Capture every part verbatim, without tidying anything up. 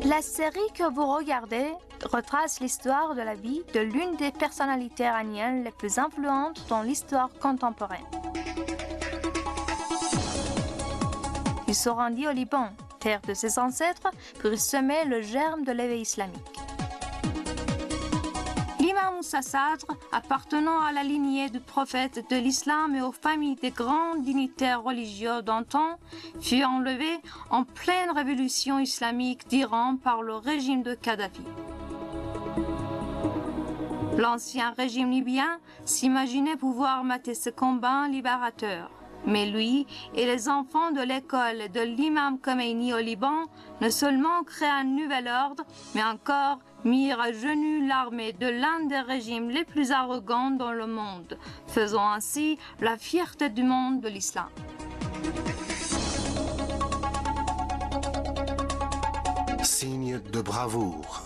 La série que vous regardez retrace l'histoire de la vie de l'une des personnalités iraniennes les plus influentes dans l'histoire contemporaine. Il se rendit au Liban, terre de ses ancêtres, pour y semer le germe de l'éveil islamique. L'imam Moussa Sadr, appartenant à la lignée du prophète de l'islam et aux familles des grands dignitaires religieux d'antan, fut enlevé en pleine révolution islamique d'Iran par le régime de Kadhafi. L'ancien régime libyen s'imaginait pouvoir mater ce combat libérateur. Mais lui et les enfants de l'école de l'imam Khomeini au Liban non seulement créent un nouvel ordre, mais encore mirent à genoux l'armée de l'un des régimes les plus arrogants dans le monde, faisant ainsi la fierté du monde de l'islam. Signe de bravoure.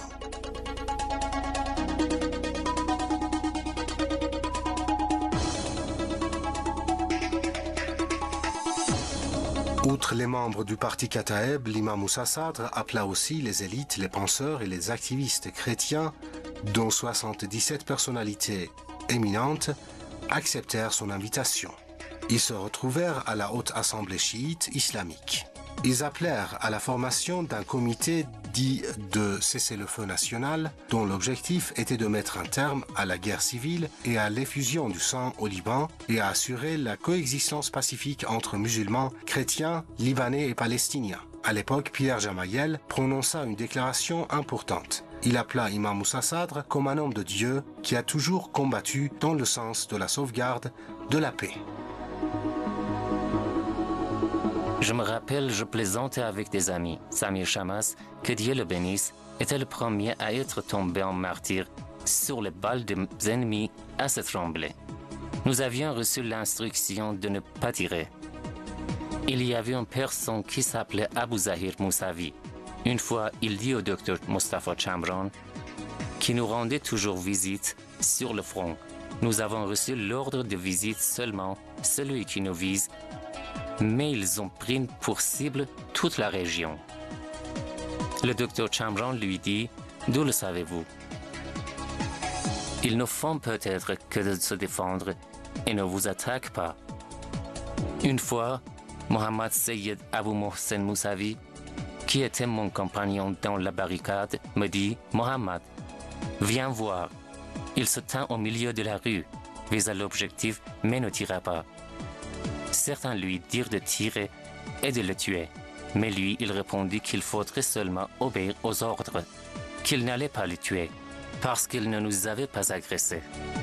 Outre les membres du parti Kataeb, l'imam Moussa Sadr appela aussi les élites, les penseurs et les activistes chrétiens, dont soixante-dix-sept personnalités éminentes acceptèrent son invitation. Ils se retrouvèrent à la Haute Assemblée chiite islamique. Ils appelèrent à la formation d'un comité dit de cessez-le-feu national, dont l'objectif était de mettre un terme à la guerre civile et à l'effusion du sang au Liban et à assurer la coexistence pacifique entre musulmans, chrétiens, libanais et palestiniens. À l'époque, Pierre Gemayel prononça une déclaration importante. Il appela Imam Moussa Sadr comme un homme de Dieu qui a toujours combattu dans le sens de la sauvegarde de la paix. Je me rappelle, je plaisantais avec des amis. Samir Chamas, que Dieu le bénisse, était le premier à être tombé en martyr sur les balles des ennemis à se trembler. Nous avions reçu l'instruction de ne pas tirer. Il y avait une personne qui s'appelait Abu Zahir Moussavi. Une fois, il dit au docteur Mustafa Chamran, qui nous rendait toujours visite sur le front. Nous avons reçu l'ordre de visite seulement celui qui nous vise, mais ils ont pris pour cible toute la région. Le docteur Chamran lui dit « D'où le savez-vous » Ils ne font peut-être que de se défendre et ne vous attaquent pas. Une fois, Mohammad Seyed Abu Mohsen Moussavi, qui était mon compagnon dans la barricade, me dit « Mohammad, viens voir. » Il se tint au milieu de la rue, visa l'objectif, mais ne tira pas. Certains lui dirent de tirer et de le tuer, mais lui, il répondit qu'il faudrait seulement obéir aux ordres, qu'il n'allait pas le tuer, parce qu'il ne nous avait pas agressés.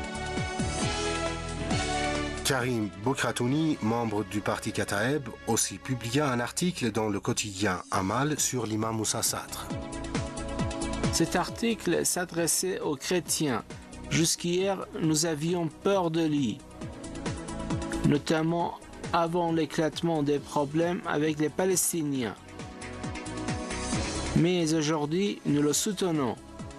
Karim Bokratouni, membre du parti Kataeb, aussi publia un article dans le quotidien Amal sur l'imam Moussa Sadr. Cet article s'adressait aux chrétiens. Jusqu'hier, nous avions peur de lui, notamment avant l'éclatement des problèmes avec les Palestiniens. Mais aujourd'hui, nous le soutenons,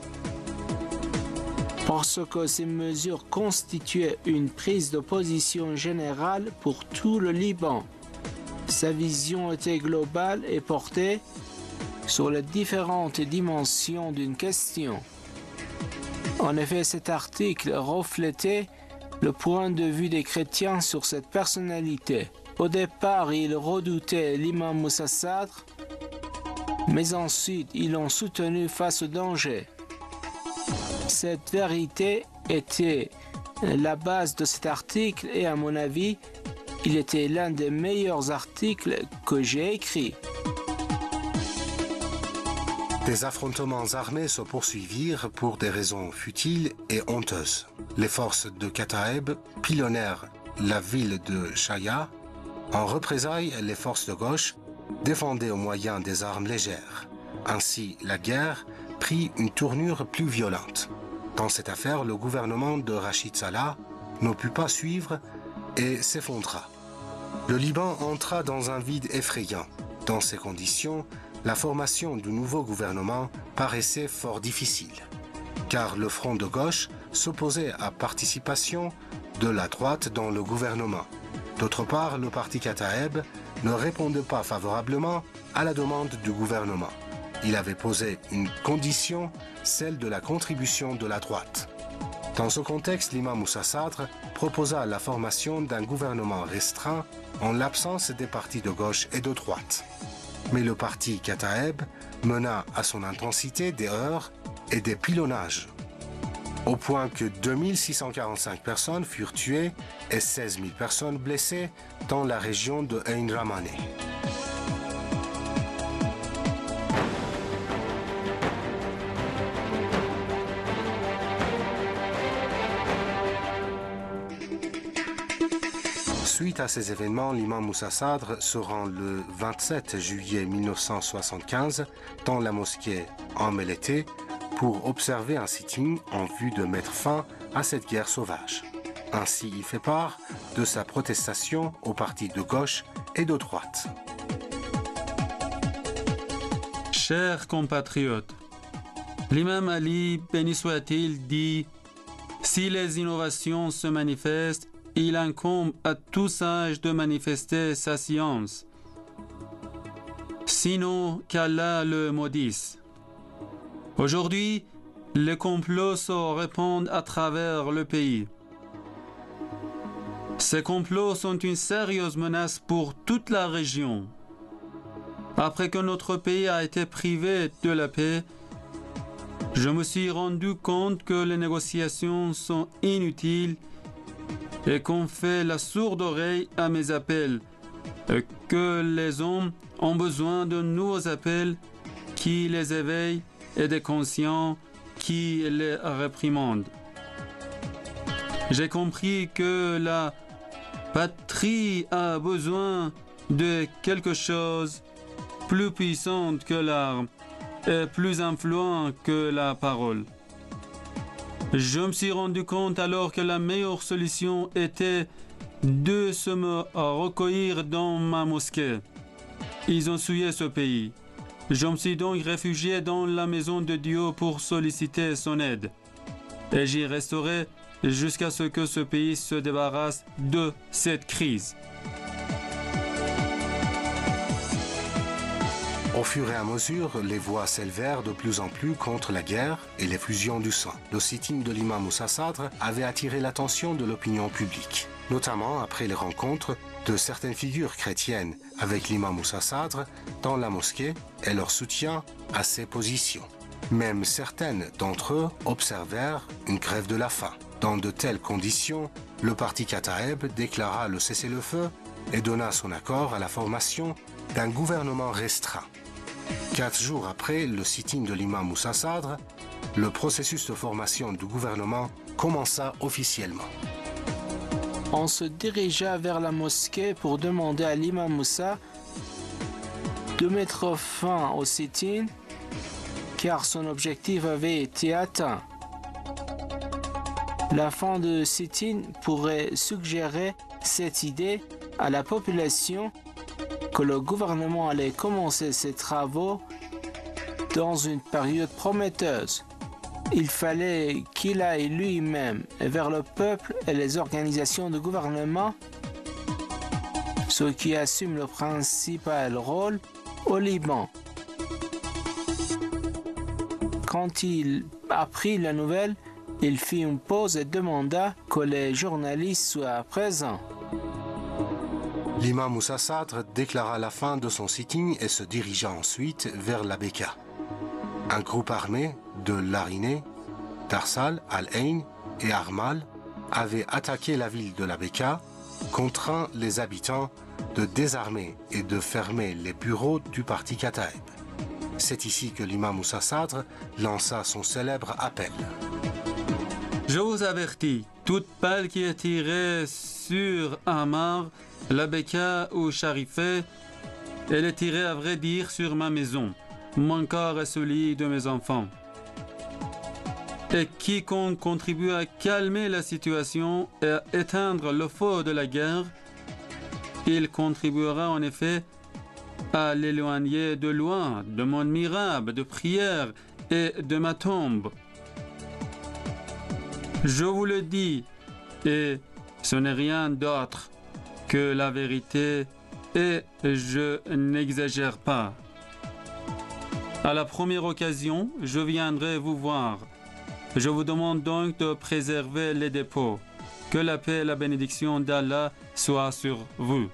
parce que ces mesures constituaient une prise de position générale pour tout le Liban. Sa vision était globale et portait sur les différentes dimensions d'une question. En effet, cet article reflétait le point de vue des chrétiens sur cette personnalité. Au départ, ils redoutaient l'imam Moussa Sadr, mais ensuite ils l'ont soutenu face au danger. Cette vérité était la base de cet article et à mon avis, il était l'un des meilleurs articles que j'ai écrits. Des affrontements armés se poursuivirent pour des raisons futiles et honteuses. Les forces de Kataeb pilonnèrent la ville de Chaya. En représailles, les forces de gauche défendaient au moyen des armes légères. Ainsi, la guerre prit une tournure plus violente. Dans cette affaire, le gouvernement de Rachid Salah ne put pas suivre et s'effondra. Le Liban entra dans un vide effrayant. Dans ces conditions, la formation du nouveau gouvernement paraissait fort difficile, car le front de gauche s'opposait à participation de la droite dans le gouvernement. D'autre part, le parti Kataeb ne répondait pas favorablement à la demande du gouvernement. il avait posé une condition, celle de la contribution de la droite. Dans ce contexte, l'imam Moussa Sadr proposa la formation d'un gouvernement restreint en l'absence des partis de gauche et de droite. Mais le parti Kataeb mena à son intensité des heurts et des pilonnages, au point que deux mille six cent quarante-cinq personnes furent tuées et seize mille personnes blessées dans la région de Ain Ramane. Suite à ces événements, l'imam Moussa Sadr se rend le vingt-sept juillet mille neuf cent soixante-quinze dans la mosquée en Melete pour observer un sitting en vue de mettre fin à cette guerre sauvage. Ainsi, il fait part de sa protestation aux partis de gauche et de droite. Chers compatriotes, l'imam Ali, béni soit-il, dit « Si les innovations se manifestent, il incombe à tout sage de manifester sa science. Sinon, qu'Allah le maudisse. » Aujourd'hui, les complots se répandent à travers le pays. Ces complots sont une sérieuse menace pour toute la région. Après que notre pays a été privé de la paix, je me suis rendu compte que les négociations sont inutiles et qu'on fait la sourde oreille à mes appels, et que les hommes ont besoin de nouveaux appels qui les éveillent et des conscients qui les réprimandent. J'ai compris que la patrie a besoin de quelque chose plus puissant que l'arme et plus influent que la parole. Je me suis rendu compte alors que la meilleure solution était de se me recueillir dans ma mosquée. Ils ont souillé ce pays. Je me suis donc réfugié dans la maison de Dieu pour solliciter son aide. Et j'y resterai jusqu'à ce que ce pays se débarrasse de cette crise. Au fur et à mesure, les voix s'élevèrent de plus en plus contre la guerre et l'effusion du sang. Le sitting de l'imam Moussa Sadr avait attiré l'attention de l'opinion publique, notamment après les rencontres de certaines figures chrétiennes avec l'imam Moussa Sadr dans la mosquée et leur soutien à ses positions. Même certaines d'entre eux observèrent une grève de la faim. Dans de telles conditions, le parti Kataeb déclara le cessez-le-feu et donna son accord à la formation d'un gouvernement restreint. Quatre jours après le sitting de l'imam Moussa Sadr, le processus de formation du gouvernement commença officiellement. On se dirigea vers la mosquée pour demander à l'imam Moussa de mettre fin au sit-in car son objectif avait été atteint. La fin de sit-in pourrait suggérer cette idée à la population que le gouvernement allait commencer ses travaux dans une période prometteuse. Il fallait qu'il aille lui-même vers le peuple et les organisations de gouvernement, ceux qui assument le principal rôle au Liban. Quand il apprit la nouvelle, il fit une pause et demanda que les journalistes soient présents. L'imam Moussa Sadr déclara la fin de son sitting et se dirigea ensuite vers la Beka. Un groupe armé de Lariné, Tarsal, Al-Ain et Armal avait attaqué la ville de la Beka, contraint les habitants de désarmer et de fermer les bureaux du parti Kataeb. C'est ici que l'imam Moussa Sadr lança son célèbre appel. Je vous avertis, toute balle qui est tirée sur Amar, la Beka ou Sharifeh, elle est tirée à vrai dire sur ma maison, mon corps et celui de mes enfants. Et quiconque contribue à calmer la situation et à éteindre le feu de la guerre, il contribuera en effet à l'éloigner de loin de mon mirabe de prière et de ma tombe. Je vous le dis, et ce n'est rien d'autre que la vérité, et je n'exagère pas. À la première occasion, je viendrai vous voir. Je vous demande donc de préserver les dépôts. Que la paix et la bénédiction d'Allah soient sur vous.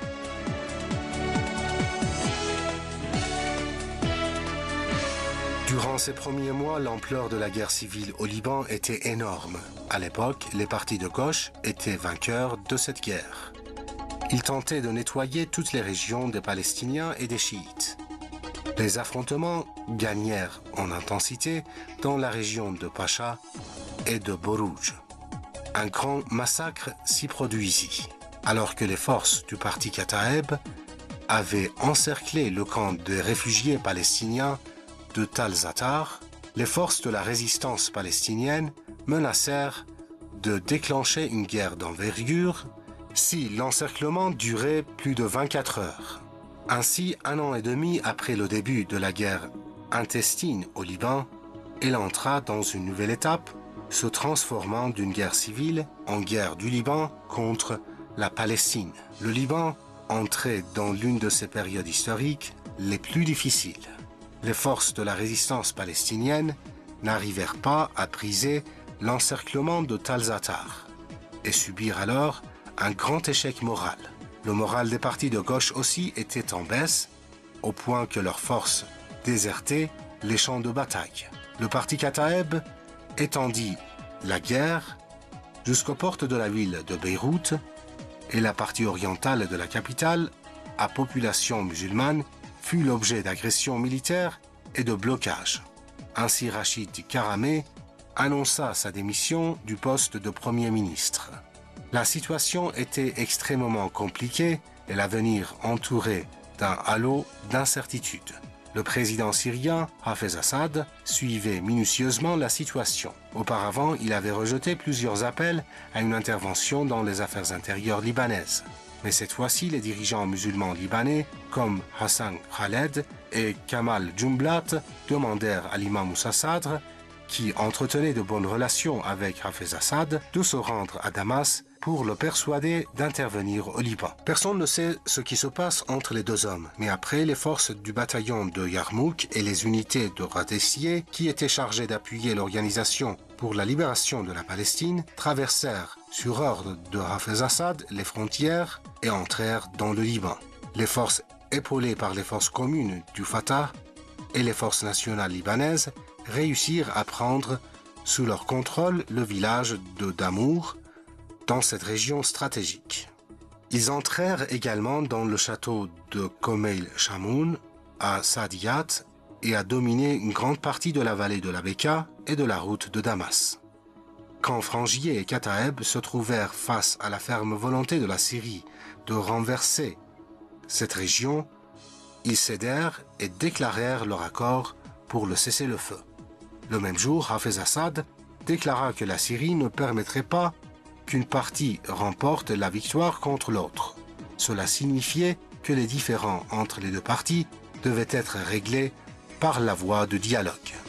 Durant ces premiers mois, l'ampleur de la guerre civile au Liban était énorme. À l'époque, les partis de gauche étaient vainqueurs de cette guerre. Ils tentaient de nettoyer toutes les régions des Palestiniens et des chiites. Les affrontements gagnèrent en intensité dans la région de Pacha et de Borouj. Un grand massacre s'y produisit, alors que les forces du parti Kataeb avaient encerclé le camp des réfugiés palestiniens de Tal Zatar. Les forces de la résistance palestinienne menacèrent de déclencher une guerre d'envergure si l'encerclement durait plus de vingt-quatre heures. Ainsi, un an et demi après le début de la guerre intestine au Liban, elle entra dans une nouvelle étape, se transformant d'une guerre civile en guerre du Liban contre la Palestine. Le Liban entrait dans l'une de ces périodes historiques les plus difficiles. Les forces de la résistance palestinienne n'arrivèrent pas à briser l'encerclement de Tal Zatar et subirent alors un grand échec moral. Le moral des partis de gauche aussi était en baisse, au point que leurs forces désertaient les champs de bataille. Le parti Kataeb étendit la guerre jusqu'aux portes de la ville de Beyrouth et la partie orientale de la capitale, à population musulmane, fut l'objet d'agressions militaires et de blocages. Ainsi, Rachid Karameh annonça sa démission du poste de Premier ministre. La situation était extrêmement compliquée et l'avenir entouré d'un halo d'incertitude. Le président syrien, Hafez Assad, suivait minutieusement la situation. Auparavant, il avait rejeté plusieurs appels à une intervention dans les affaires intérieures libanaises. Mais cette fois-ci, les dirigeants musulmans libanais, comme Hassan Khaled et Kamal Jumblat, demandèrent à l'imam Moussa Sadr, qui entretenait de bonnes relations avec Hafez Assad, de se rendre à Damas pour le persuader d'intervenir au Liban. Personne ne sait ce qui se passe entre les deux hommes, mais après, les forces du bataillon de Yarmouk et les unités de Radessier, qui étaient chargées d'appuyer l'organisation pour la libération de la Palestine, traversèrent, sur ordre de Hafez Assad, les frontières et entrèrent dans le Liban. Les forces épaulées par les forces communes du Fatah et les forces nationales libanaises réussirent à prendre sous leur contrôle le village de Damour, dans cette région stratégique. Ils entrèrent également dans le château de Komeil Shamoun à Sadiyat et à dominer une grande partie de la vallée de la Beka et de la route de Damas. Quand Frangier et Kataeb se trouvèrent face à la ferme volonté de la Syrie de renverser cette région, ils cédèrent et déclarèrent leur accord pour le cessez-le-feu. Le même jour, Hafez Assad déclara que la Syrie ne permettrait pas qu'une partie remporte la victoire contre l'autre. Cela signifiait que les différends entre les deux parties devaient être réglés par la voie de dialogue.